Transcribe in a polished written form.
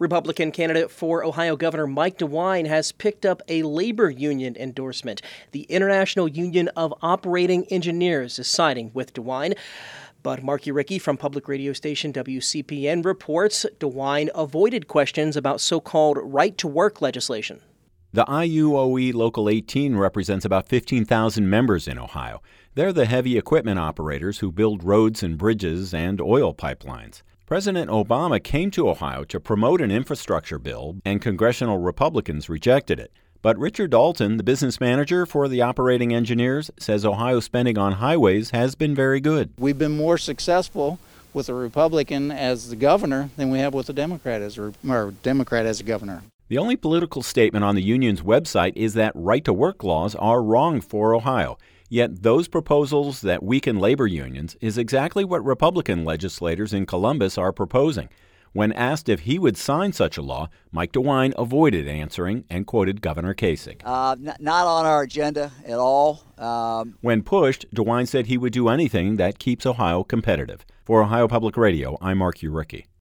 Republican candidate for Ohio Governor Mike DeWine has picked up a labor union endorsement. The International Union of Operating Engineers is siding with DeWine. But Mark Uricki from public radio station WCPN reports DeWine avoided questions about so-called right-to-work legislation. The IUOE Local 18 represents about 15,000 members in Ohio. They're the heavy equipment operators who build roads and bridges and oil pipelines. President Obama came to Ohio to promote an infrastructure bill, and congressional Republicans rejected it. But Richard Dalton, the business manager for the operating engineers, says Ohio's spending on highways has been very good. We've been more successful with a Republican as the governor than we have with a Democrat as a governor. The only political statement on the union's website is that right-to-work laws are wrong for Ohio. Yet those proposals that weaken labor unions is exactly what Republican legislators in Columbus are proposing. When asked if he would sign such a law, Mike DeWine avoided answering and quoted Governor Kasich. Not on our agenda at all. When pushed, DeWine said he would do anything that keeps Ohio competitive. For Ohio Public Radio, I'm Mark Uricki.